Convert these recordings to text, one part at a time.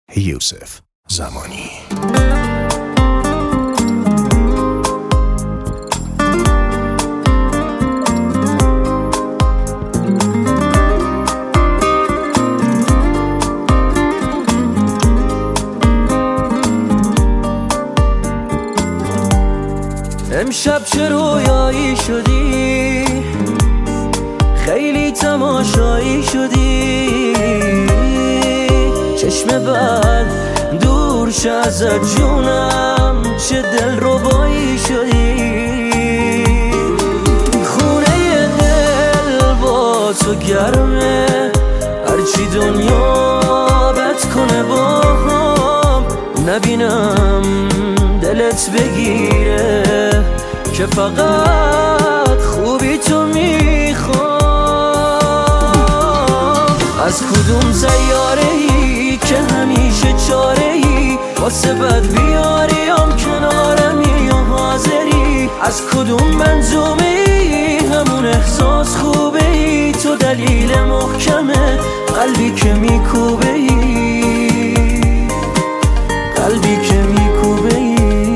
یوسف زمانی. امشب چه رویایی شدی، خیلی تماشایی شدی، چشم بد دور شه ازت جونم، چه دلربایی شدی. خونه دل با تو گرمه، هرچی دنیا بد کنه با هم نبینم دلت بگیره که فقط خوبی تو میخوام. از کدوم سیاره‌ای که همیشه چاره‌ای واسه بد بیاریم کنارمی یا حاضری؟ از کدوم منظومه‌ای همون احساس خوبه‌ای؟ تو دلیل محکمه قلبی که میکوبه‌ای، قلبی که میکوبه‌ای.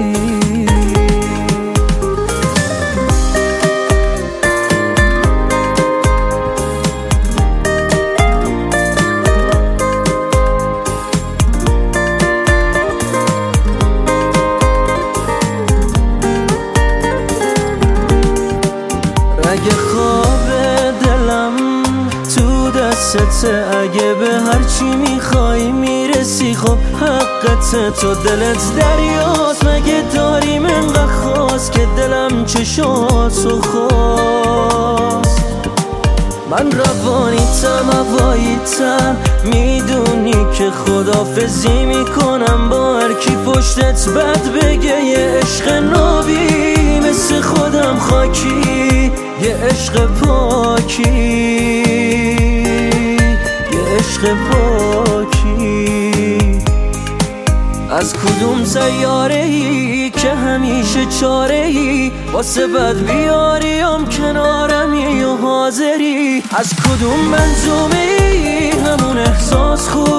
اگه خواب دلم تو دستته، اگه به هرچی میخوای میرسی، خب حقته، تو دلت دریاست، مگه داریم انقدر خواست که دلم چشاتو خواست. من روانیتم هواییتم، میدونی که خدافزی میکنم با هر کی پشتت بد بگه. یه عشق نابی مثل خودم خاکی، یه عشق پاکی، یه عشق پاکی. از کدوم سیاره‌ای که همیشه چاره‌ای واسه بد بیاریم کنارمی یا حاضری؟ از کدوم منظومه‌ای همون احساس خوب